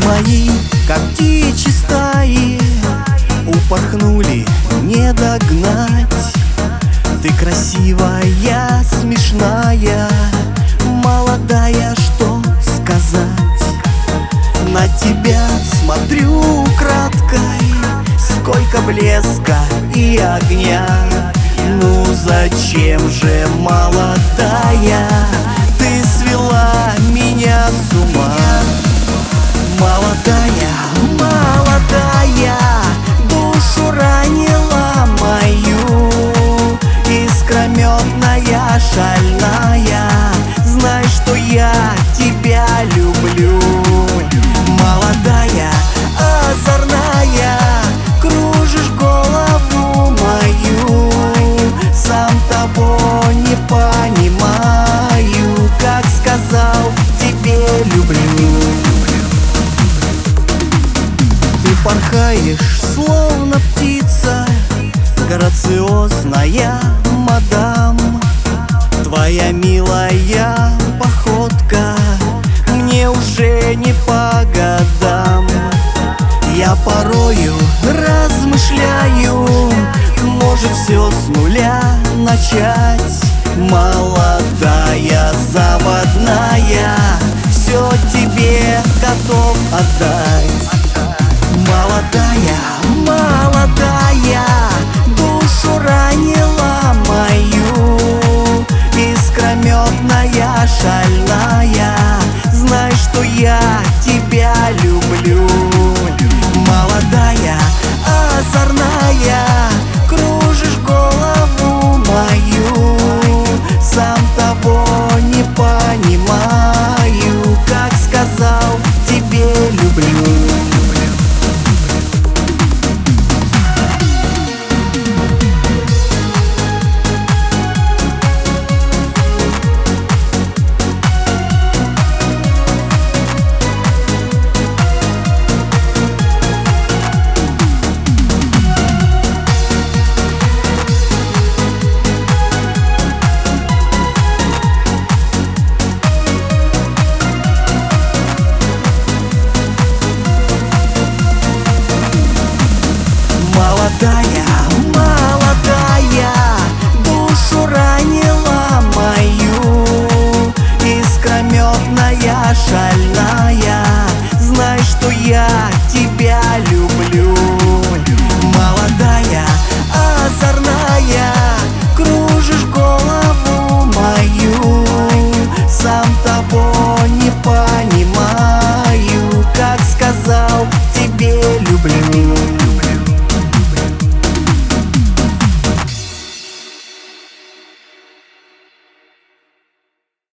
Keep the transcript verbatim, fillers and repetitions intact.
твои, как птичьи стаи, упорхнули, не догнать. Ты красивая, смешная, молодая, что сказать. На тебя смотрю украдкой, сколько блеска и огня. Ну зачем же, молодая, ты свела меня с ума? Молодая, молодая, душу ранила мою, искрометная, шальная, знай, что я тебя люблю. Молодая, озорная, кружишь голову мою, сам того не понимаю, как сказал тебе люблю. Ты порхаешь, словно птица, грациозная мадам. Твоя милая походка мне уже не по годам. Я порою размышляю, может все с нуля начать. Молодая, заводная, все тебе готов отдать.